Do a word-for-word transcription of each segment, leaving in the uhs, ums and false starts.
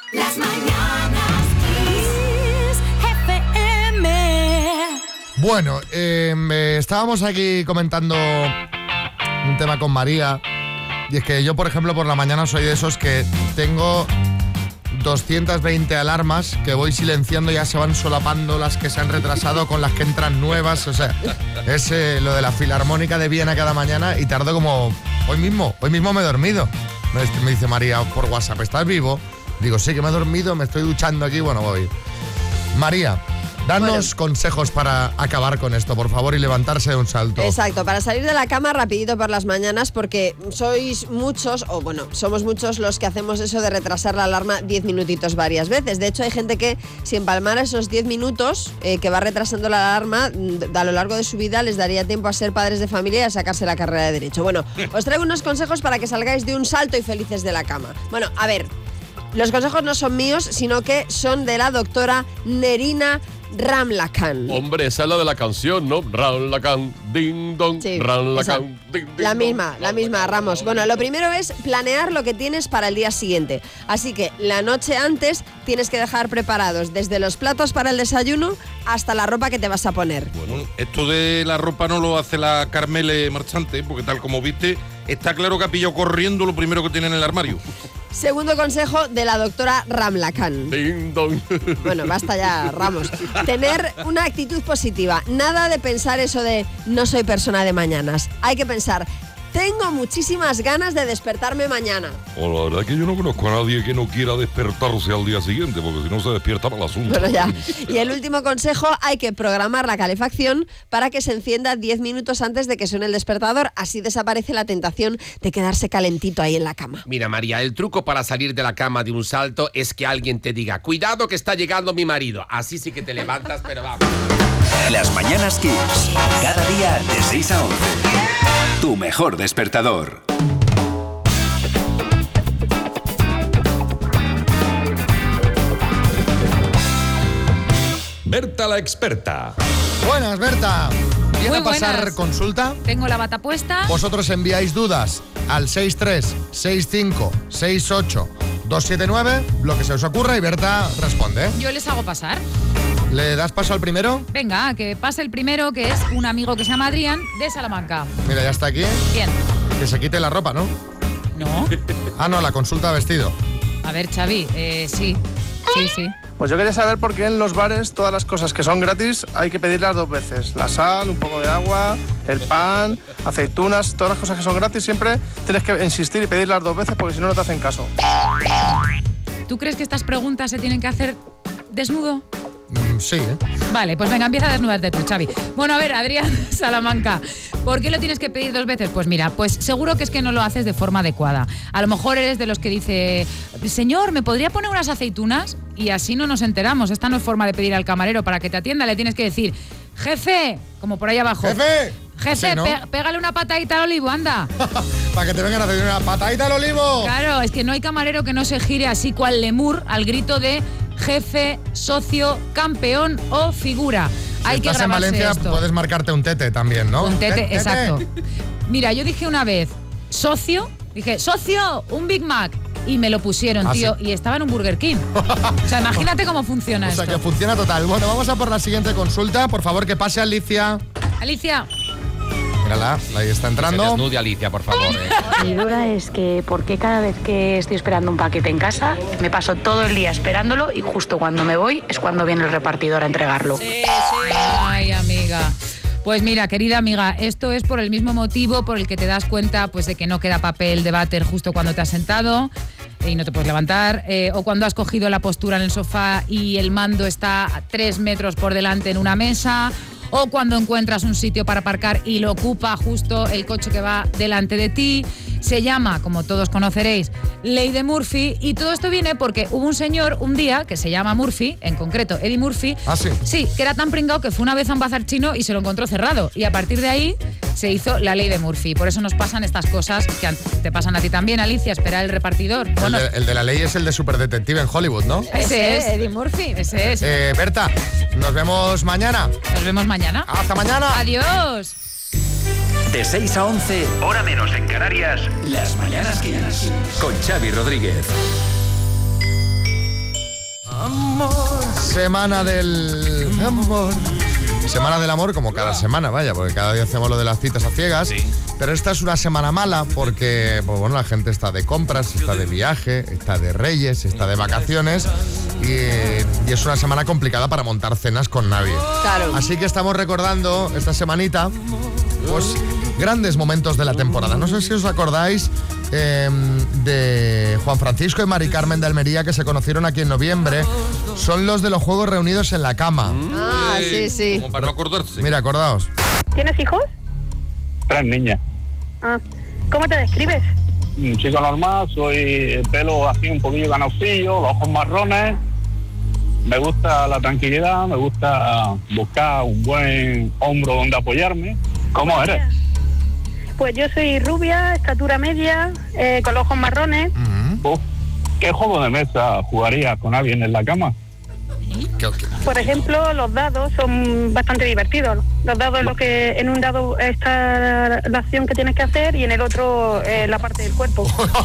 Las mañanas Kiss F M. Bueno, eh, estábamos aquí comentando un tema con María. Y es que yo, por ejemplo, por la mañana soy de esos que tengo doscientas veinte alarmas que voy silenciando, ya se van solapando las que se han retrasado con las que entran nuevas. O sea, es eh, lo de la Filarmónica de Viena cada mañana y tardo como... Hoy mismo, hoy mismo me he dormido. Me, me dice María por WhatsApp, ¿estás vivo? Digo, sí, que me he dormido, me estoy duchando aquí, bueno, voy. María, danos bueno. consejos para acabar con esto, por favor, y levantarse de un salto. Exacto, para salir de la cama rapidito por las mañanas, porque sois muchos, o bueno, somos muchos los que hacemos eso de retrasar la alarma diez minutitos varias veces. De hecho, hay gente que, si empalmara esos diez minutos eh, que va retrasando la alarma, a lo largo de su vida les daría tiempo a ser padres de familia y a sacarse la carrera de Derecho. Bueno, os traigo unos consejos para que salgáis de un salto y felices de la cama. Bueno, a ver, los consejos no son míos, sino que son de la doctora Nerina Ramlakan. Hombre, esa es la de la canción, ¿no? Ramlakan, ding dong, sí, Ramlakan, ding ding. La misma, la misma, Ramos. Bueno, lo primero es planear lo que tienes para el día siguiente. Así que la noche antes tienes que dejar preparados desde los platos para el desayuno hasta la ropa que te vas a poner. Bueno, esto de la ropa no lo hace la Carmele Marchante, porque tal como viste, está claro que ha pillado corriendo lo primero que tiene en el armario. Segundo consejo de la doctora Ramlakan. Ding dong. Bueno, basta ya, Ramos. Tener una actitud positiva. Nada de pensar eso de no soy persona de mañanas. Hay que pensar, tengo muchísimas ganas de despertarme mañana. Oh, la verdad es que yo no conozco a nadie que no quiera despertarse al día siguiente, porque si no se despierta para el asunto. Bueno, ya. Y el último consejo, hay que programar la calefacción para que se encienda diez minutos antes de que suene el despertador. Así desaparece la tentación de quedarse calentito ahí en la cama. Mira, María, el truco para salir de la cama de un salto es que alguien te diga, cuidado que está llegando mi marido. Así sí que te levantas, pero vamos. Las mañanas Kiss. Cada día de seis a once. Tu mejor despertador. Berta la experta. Buenas, Berta. ¿Viene a pasar buenas. consulta? Tengo la bata puesta. Vosotros enviáis dudas al seis tres seis cinco seis ocho dos siete nueve, lo que se os ocurra, y Berta responde, ¿eh? Yo les hago pasar. ¿Le das paso al primero? Venga, que pase el primero, que es un amigo que se llama Adrián, de Salamanca. Mira, ya está aquí. Bien. Que se quite la ropa, ¿no? No. Ah, no, la consulta vestido. A ver, Xavi, eh, sí. Sí, sí. Pues yo quería saber por qué en los bares todas las cosas que son gratis hay que pedirlas dos veces. La sal, un poco de agua, el pan, aceitunas, todas las cosas que son gratis siempre tienes que insistir y pedirlas dos veces porque si no no te hacen caso. ¿Tú crees que estas preguntas se tienen que hacer desnudo? Mm, sí, ¿eh? Vale, pues venga, empieza a desnudarte tú, Xavi. Bueno, a ver, Adrián Salamanca, ¿por qué lo tienes que pedir dos veces? Pues mira, pues seguro que es que no lo haces de forma adecuada. A lo mejor eres de los que dice, señor, ¿me podría poner unas aceitunas? Y así no nos enteramos. Esta no es forma de pedir al camarero para que te atienda. Le tienes que decir, jefe, como por ahí abajo. ¡Jefe! Jefe, Sí, ¿no? pe- pégale una patadita al olivo, anda. Para que te vengan a hacer una patadita al olivo. Claro, es que no hay camarero que no se gire así cual lemur al grito de jefe, socio, campeón o figura. Si hay que estás en grabarse Valencia, esto. puedes marcarte un tete también, ¿no? Un tete, Tete. exacto. Mira, yo dije una vez, socio, dije, socio, un Big Mac. Y me lo pusieron, ¿Ah, tío, sí? y estaba en un Burger King. O sea, imagínate cómo funciona O sea, esto. que funciona total. Bueno, vamos a por la siguiente consulta. Por favor, que pase Alicia. Alicia. Mírala, ahí está entrando. Se desnude, Alicia, por favor. Eh. Mi duda es que por qué cada vez que estoy esperando un paquete en casa me paso todo el día esperándolo y justo cuando me voy es cuando viene el repartidor a entregarlo. Sí, sí. Ay, amiga. Pues mira, querida amiga, esto es por el mismo motivo por el que te das cuenta pues de que no queda papel de váter justo cuando te has sentado y no te puedes levantar, eh, o cuando has cogido la postura en el sofá y el mando está a tres metros por delante en una mesa, o cuando encuentras un sitio para aparcar y lo ocupa justo el coche que va delante de ti. Se llama, como todos conoceréis, Ley de Murphy, y todo esto viene porque hubo un señor un día que se llama Murphy, en concreto Eddie Murphy. ¿Ah, sí? Sí, que era tan pringao que fue una vez a un bazar chino y se lo encontró cerrado. Y a partir de ahí se hizo la Ley de Murphy. Por eso nos pasan estas cosas que te pasan a ti también, Alicia, esperar el repartidor. El, Bueno, de, el de la ley es el de Superdetective en Hollywood, ¿no? ese es. Eddie Murphy. Ese es. Eh, Berta, nos vemos mañana. Nos vemos mañana. ¡Hasta mañana! Adiós. De seis a once, hora menos en Canarias, Las mañanas Kiss con Xavi Rodríguez. Semana del amor. Semana del amor como cada semana, vaya, porque cada día hacemos lo de las citas a ciegas. Sí. Pero esta es una semana mala porque, pues bueno, la gente está de compras, está de viaje, está de reyes, está de vacaciones y, y es una semana complicada para montar cenas con nadie. Claro. Así que estamos recordando esta semanita, pues, grandes momentos de la temporada. No sé si os acordáis eh, de Juan Francisco y Mari Carmen de Almería, que se conocieron aquí en noviembre. Son los de los Juegos Reunidos en la Cama. Ah, sí, sí. Como para no acordarse. Mira, acordaos. ¿Tienes hijos? Tres niñas. Ah. ¿Cómo te describes? Un chico normal, soy el pelo así un poquillo canaucillo, los ojos marrones. Me gusta la tranquilidad, me gusta buscar un buen hombro donde apoyarme. ¿Cómo eres? Pues yo soy rubia, estatura media, eh, con los ojos marrones. Uh-huh. Uf, ¿qué juego de mesa jugarías con alguien en la cama? Por ejemplo, los dados son bastante divertidos. Los dados es lo que en un dado está la acción que tienes que hacer y en el otro eh, la parte del cuerpo.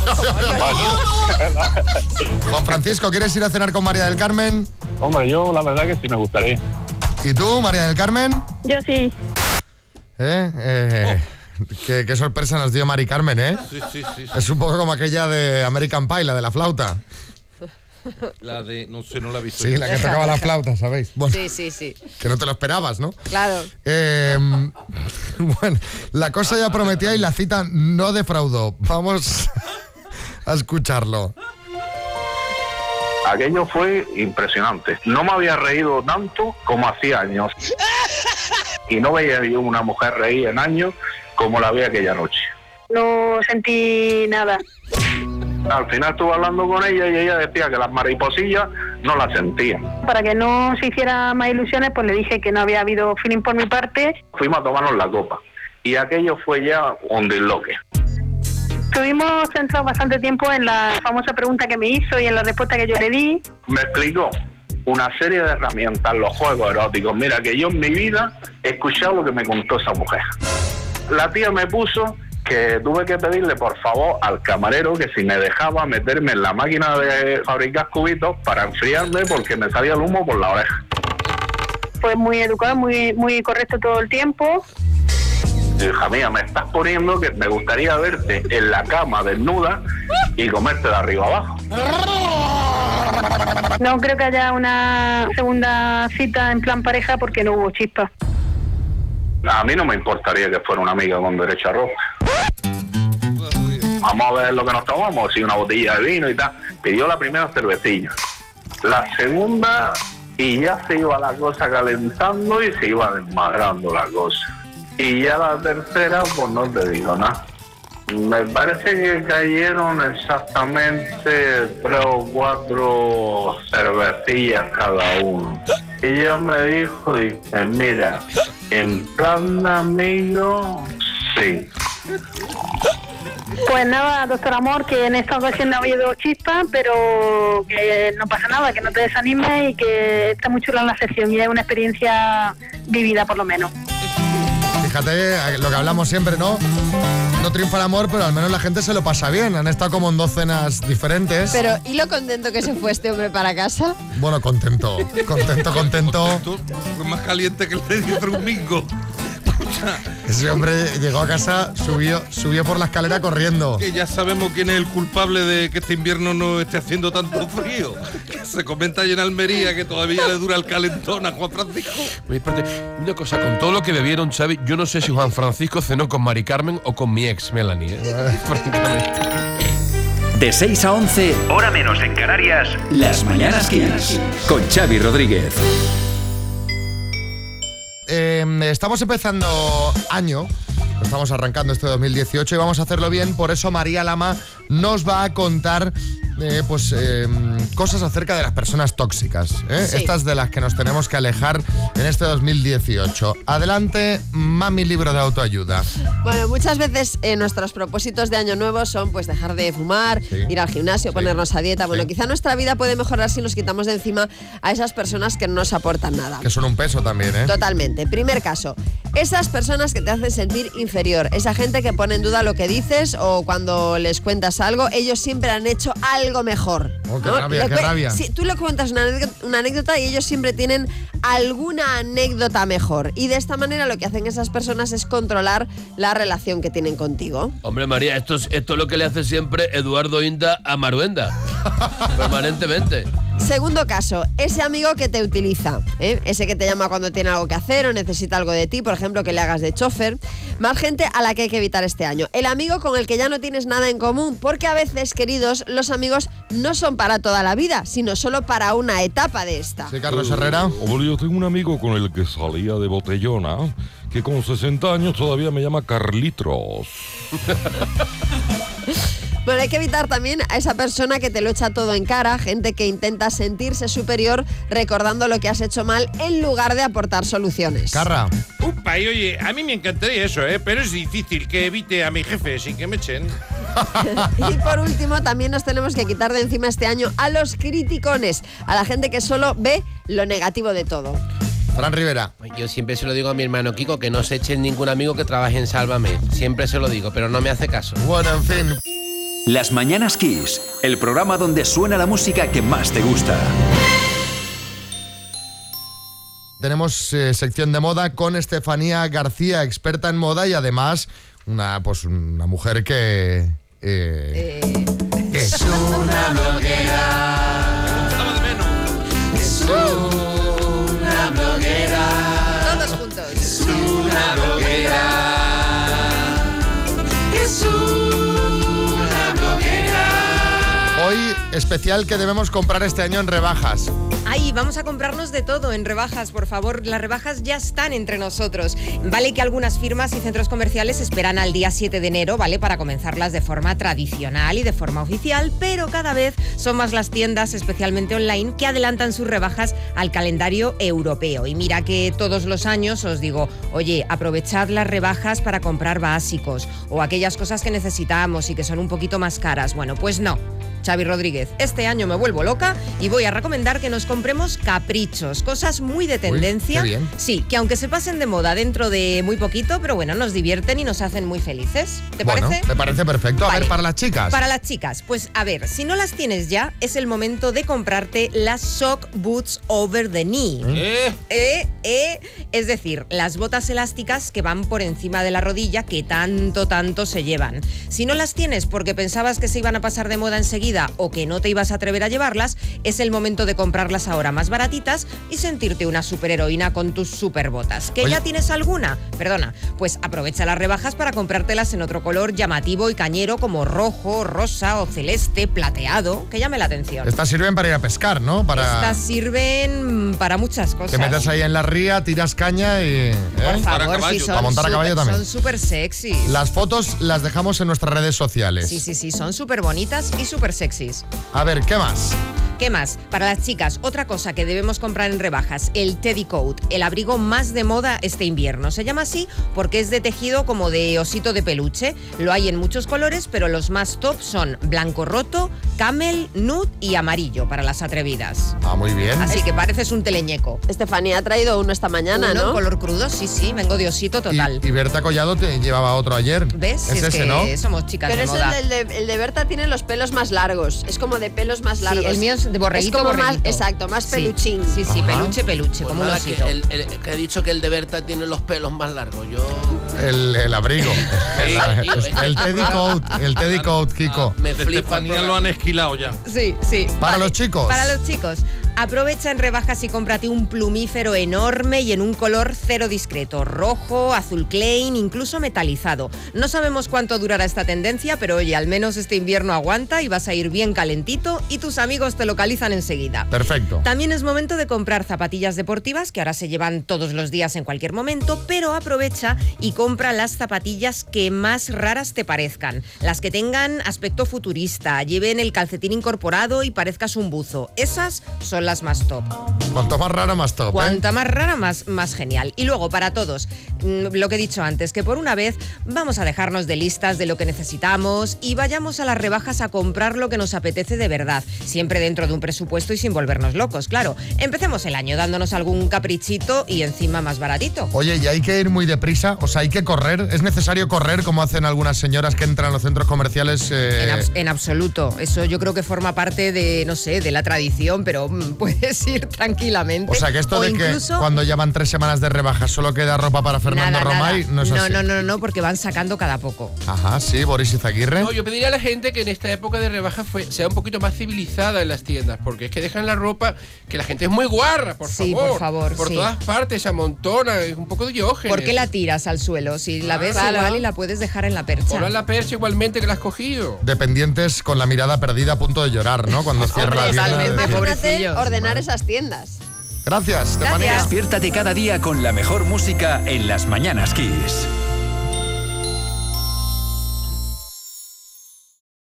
Juan Francisco, ¿quieres ir a cenar con María del Carmen? Hombre, yo la verdad que sí me gustaría. ¿Y tú, María del Carmen? Yo sí. ¿Eh? eh qué, qué sorpresa nos dio Mari Carmen, ¿eh? Sí, sí, sí, sí. Es un poco como aquella de American Pie, la de la flauta. La de, no sé, no la he visto. Sí, la que tocaba la flauta, ¿sabéis? Bueno, sí, sí, sí. Que no te lo esperabas, ¿no? Claro. Eh, bueno, la cosa ya prometía y la cita no defraudó. Vamos a escucharlo. Aquello fue impresionante. No me había reído tanto como hacía años. Y no veía yo una mujer reír en años como la vi aquella noche. No sentí nada. Al final estuve hablando con ella y ella decía que las mariposillas no las sentía. Para que no se hiciera más ilusiones, pues le dije que no había habido feeling por mi parte. Fuimos a tomarnos la copa y aquello fue ya un disloque. Estuvimos centrados bastante tiempo en la famosa pregunta que me hizo y en la respuesta que yo le di. Me explicó una serie de herramientas, los juegos eróticos. Mira, que yo en mi vida he escuchado lo que me contó esa mujer. La tía me puso que tuve que pedirle por favor al camarero que si me dejaba meterme en la máquina de fabricar cubitos para enfriarme porque me salía el humo por la oreja. Fue muy educado, muy, muy correcto todo el tiempo. Hija mía, me estás poniendo que me gustaría verte en la cama desnuda y comerte de arriba abajo. No creo que haya una segunda cita en plan pareja porque no hubo chispa. A mí no me importaría que fuera una amiga con derecho a ropa. Vamos a ver lo que nos tomamos, si una botella de vino y tal. Pidió la primera cervecilla. La segunda, y ya se iba la cosa calentando y se iba desmadrando la cosa. Y ya la tercera, pues no te digo nada. Me parece que cayeron exactamente tres o cuatro cervecillas cada uno. Y ella me dijo, dice, mira, en plan de amigo, sí. Pues nada, doctor Amor, que en esta ocasión no ha habido chispa, pero que no pasa nada, que no te desanimes y que está muy chula la sesión y es una experiencia vivida por lo menos. Fíjate lo que hablamos siempre, ¿no? No triunfa el amor, pero al menos la gente se lo pasa bien. Han estado como en dos cenas diferentes. Pero, ¿y lo contento que se fue este hombre para casa? Bueno, contento, contento, contento. Fue más caliente que el de domingo. Ese hombre llegó a casa, subió, subió por la escalera corriendo. Que ya sabemos quién es el culpable de que este invierno no esté haciendo tanto frío. Que se comenta allí en Almería que todavía le dura el calentón a Juan Francisco. Oye, espérate, una cosa, con todo lo que bebieron, Xavi, yo no sé si Juan Francisco cenó con Mari Carmen o con mi ex, Melanie. ¿eh? De seis a once, hora menos en Canarias, Las Mañanas Kiss, con Xavi Rodríguez. Eh, estamos empezando año, estamos arrancando este dos mil dieciocho y vamos a hacerlo bien, por eso María Lama nos va a contar eh, pues eh, cosas acerca de las personas tóxicas, ¿eh? Sí. Estas de las que nos tenemos que alejar en este dos mil dieciocho. Adelante, mami libro de autoayuda. Bueno, muchas veces eh, nuestros propósitos de año nuevo son pues dejar de fumar, Sí. ir al gimnasio, Sí. ponernos a dieta. Bueno, Sí. quizá nuestra vida puede mejorar si nos quitamos de encima a esas personas que no nos aportan nada. Que son un peso también, ¿eh? Totalmente. Primer caso, Esas personas que te hacen sentir inferior, esa gente que pone en duda lo que dices o cuando les cuentas algo, ellos siempre han hecho algo mejor. Oh, qué ¿no? rabia, Le qué cue- rabia. Si tú le cuentas una anécdota, una anécdota y ellos siempre tienen alguna anécdota mejor. Y de esta manera lo que hacen esas personas es controlar la relación que tienen contigo. Hombre, María, esto es, esto es lo que le hace siempre Eduardo Inda a Maruenda. Permanentemente. Segundo caso, ese amigo que te utiliza, ¿eh? Ese que te llama cuando tiene algo que hacer o necesita algo de ti, por ejemplo, que le hagas de chofer. Más gente a la que hay que evitar este año. El amigo con el que ya no tienes nada en común, porque a veces, queridos, los amigos no son para toda la vida, sino solo para una etapa de esta. Sí, Carlos Herrera. Hombre, yo tengo un amigo con el que salía de botellona, que con sesenta años todavía me llama Carlitos. Bueno, hay que evitar también a esa persona que te lo echa todo en cara, gente que intenta sentirse superior recordando lo que has hecho mal en lugar de aportar soluciones. Carra. Upa, y oye, a mí me encantaría eso, ¿eh? Pero es difícil que evite a mi jefe sin que me echen. Y por último, también nos tenemos que quitar de encima este año a los criticones, a la gente que solo ve lo negativo de todo. Fran Rivera. Yo siempre se lo digo a mi hermano Kiko, que no se eche ningún amigo que trabaje en Sálvame. Siempre se lo digo, pero no me hace caso. Bueno, en fin. Las Mañanas Kiss, el programa donde suena la música que más te gusta. Tenemos eh, sección de moda con Estefanía García, experta en moda y además una, pues, una mujer que... eh, Eh, es una bloguera. Es una bloguera. Todos juntos. Es una bloguera. Es una bloguera. Hoy especial que debemos comprar este año en rebajas. Ay, vamos a comprarnos de todo en rebajas, por favor. Las rebajas ya están entre nosotros. Vale que algunas firmas y centros comerciales esperan al día siete de enero, ¿vale? Para comenzarlas de forma tradicional y de forma oficial, pero cada vez son más las tiendas, especialmente online, que adelantan sus rebajas al calendario europeo. Y mira que todos los años os digo, oye, aprovechad las rebajas para comprar básicos o aquellas cosas que necesitamos y que son un poquito más caras. Bueno, pues no. Xavi Rodríguez, este año me vuelvo loca y voy a recomendar que nos compremos caprichos, cosas muy de tendencia. Uy, qué bien. Sí, que aunque se pasen de moda dentro de muy poquito, pero bueno, nos divierten y nos hacen muy felices. ¿Te Bueno, parece? me parece perfecto. A Vale. ver, para las chicas. Para las chicas, pues a ver, si no las tienes ya, es el momento de comprarte las Sock Boots Over the Knee. ¿Eh? Eh, eh, es decir, las botas elásticas que van por encima de la rodilla que tanto, tanto se llevan. Si no las tienes porque pensabas que se iban a pasar de moda enseguida o que no te ibas a atrever a llevarlas, es el momento de comprarlas ahora más baratitas y sentirte una superheroína con tus superbotas. ¿Que Oye. ya tienes alguna? Perdona, pues aprovecha las rebajas para comprártelas en otro color llamativo y cañero como rojo, rosa o celeste, plateado, que llame la atención. Estas sirven para ir a pescar, ¿no? Para Estas sirven para muchas cosas. te metes ahí en la ría, tiras caña y... ¿eh? Por favor, sí, Para son montar a caballo súper- también. Son súper sexys. Las fotos las dejamos en nuestras redes sociales. Sí, sí, sí, son súper bonitas y súper sexys. A ver, ¿qué más? ¿Qué más? Para las chicas, otra cosa que debemos comprar en rebajas, el Teddy Coat, el abrigo más de moda este invierno. Se llama así porque es de tejido como de osito de peluche. Lo hay en muchos colores, pero los más top son blanco roto, camel, nude y amarillo para las atrevidas. Ah, muy bien. Así que pareces un teleñeco. Estefanía ha traído uno esta mañana, Uno, ¿no? color crudo, sí, sí, vengo de osito total. Y Berta Collado te llevaba otro ayer. ¿Ves? Es Si ese, que ¿no? somos chicas Pero de es moda. el de, el de- el de Berta tiene los pelos más largos. Es como de pelos más Sí, largos. el mío es de borreguito, Es como más, borreguito. exacto, más Sí, peluchín. Sí, sí, Ajá. peluche, peluche, Pues como un nada, que, osito. el, el- que he dicho que el de Berta tiene los pelos más largos. Yo El, el abrigo. el, el Teddy Coat. El Teddy Coat, Kiko. me flipa. Estefanía lo han esquilado ya. Sí, sí. Para Vale. los chicos. Para los chicos. Aprovecha en rebajas y cómprate un plumífero enorme y en un color cero discreto, rojo, azul Klein, incluso metalizado. No sabemos cuánto durará esta tendencia, pero oye, al menos este invierno aguanta y vas a ir bien calentito y tus amigos te localizan enseguida. Perfecto. También es momento de comprar zapatillas deportivas, que ahora se llevan todos los días en cualquier momento, pero aprovecha y compra las zapatillas que más raras te parezcan. Las que tengan aspecto futurista, lleven el calcetín incorporado y parezcas un buzo. Esas son las las más top. Cuanto más rara, más top. ¿eh? Cuanta más rara, más, más genial. Y luego, para todos, lo que he dicho antes, que por una vez vamos a dejarnos de listas de lo que necesitamos y vayamos a las rebajas a comprar lo que nos apetece de verdad, siempre dentro de un presupuesto y sin volvernos locos, claro. Empecemos el año dándonos algún caprichito y encima más baratito. Oye, ¿y hay que ir muy deprisa? O sea, ¿hay que correr? ¿Es necesario correr como hacen algunas señoras que entran a los centros comerciales? Eh... En, abs- en absoluto. Eso yo creo que forma parte de, no sé, de la tradición, pero mm, puedes ir tranquilamente. O sea, que esto O de incluso... que cuando llevan tres semanas de rebajas solo queda ropa para Fernando Nada, Romay, nada. no es no, así. no, no, no, porque van sacando cada poco. Ajá, sí, Boris Izaguirre. No, yo pediría a la gente que en esta época de rebajas fue, sea un poquito más civilizada en las tiendas, porque es que dejan la ropa, que la gente es muy guarra, por Sí, favor. por favor, Por sí. todas partes se amontona, es un poco de diógenes. ¿Por qué la tiras al suelo? Si la ves Claro. igual y la puedes dejar en la percha. Ponla en la percha igualmente que la has cogido. Dependientes con la mirada perdida a punto de llorar, ¿no? Cuando cierra la tienda. totalmente, Sí. Imagínate ordenar esas tiendas. Gracias, Estefanía. Despiértate cada día con la mejor música en Las Mañanas Kiss.